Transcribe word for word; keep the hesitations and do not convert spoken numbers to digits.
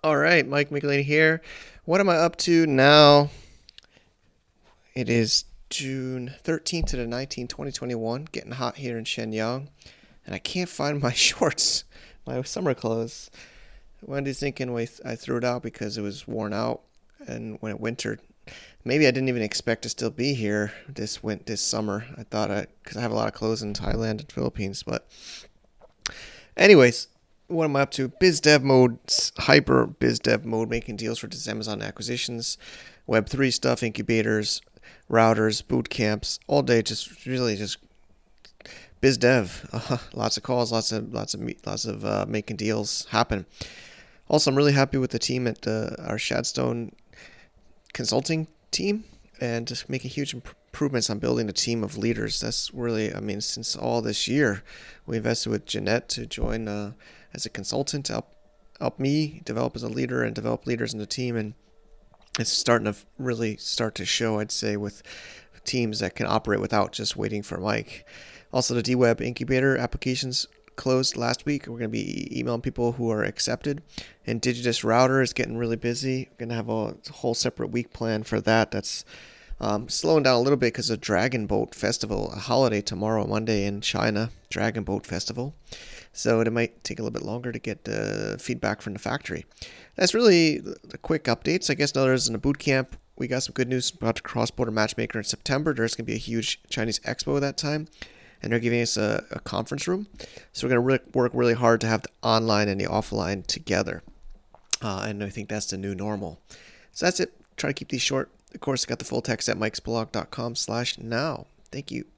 All right, Mike Michelini here. What am I up to now? It is June thirteenth to the nineteenth, twenty twenty-one. Getting hot here in Shenyang. And I can't find my shorts, my summer clothes. Wendy's thinking I threw it out because it was worn out. And when it wintered, maybe I didn't even expect to still be here this win- this summer. I thought I, because I have a lot of clothes in Thailand and Philippines. But anyways, what am I up to? Biz dev mode, hyper biz dev mode, making deals for this Amazon acquisitions, Web three stuff, incubators, routers, boot camps, all day. Just really just biz dev. Uh, lots of calls, lots of lots of lots of uh, making deals happen. Also, I'm really happy with the team at uh, our Shadstone consulting team and just making huge improvements on building a team of leaders. That's really, I mean, since all this year, we invested with Jeanette to join uh, as a consultant to help help me develop as a leader and develop leaders in the team. And it's starting to really start to show, I'd say, with teams that can operate without just waiting for Mike. Also, the D-Web incubator applications closed last week. We're going to be emailing people who are accepted. And Digidus Router is getting really busy. We're going to have a whole separate week plan for that. That's um, slowing down a little bit because of Dragon Boat Festival, a holiday tomorrow, Monday in China, Dragon Boat Festival. So it might take a little bit longer to get uh, feedback from the factory. That's really the quick updates. I guess now there's in a boot camp. We got some good news about the cross-border matchmaker in September. There's going to be a huge Chinese expo at that time, and they're giving us a, a conference room. So we're going to re- work really hard to have the online and the offline together. Uh, and I think that's the new normal. So that's it. Try to keep these short. Of course, I got the full text at mikesblog.com slash now. Thank you.